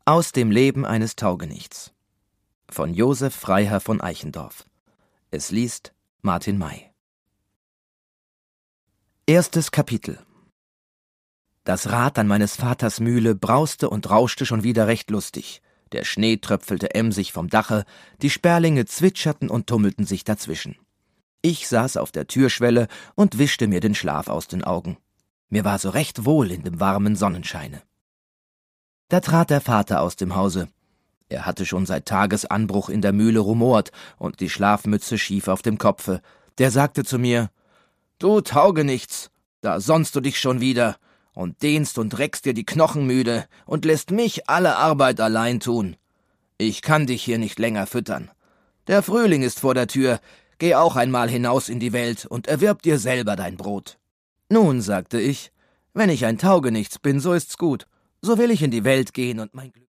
Aus dem Leben eines Taugenichts von Josef Freiherr von Eichendorff. Es liest Martin May. Erstes Kapitel. Das Rad an meines Vaters Mühle brauste und rauschte schon wieder recht lustig. Der Schnee tröpfelte emsig vom Dache, die Sperlinge zwitscherten und tummelten sich dazwischen. Ich saß auf der Türschwelle und wischte mir den Schlaf aus den Augen. Mir war so recht wohl in dem warmen Sonnenscheine. Da trat der Vater aus dem Hause. Er hatte schon seit Tagesanbruch in der Mühle rumort und die Schlafmütze schief auf dem Kopfe. Der sagte zu mir: »Du Taugenichts, da sonnst du dich schon wieder und dehnst und reckst dir die Knochen müde und lässt mich alle Arbeit allein tun. Ich kann dich hier nicht länger füttern. Der Frühling ist vor der Tür, geh auch einmal hinaus in die Welt und erwirb dir selber dein Brot.« »Nun«, sagte ich, »wenn ich ein Taugenichts bin, so ist's gut. So will ich in die Welt gehen und mein Glück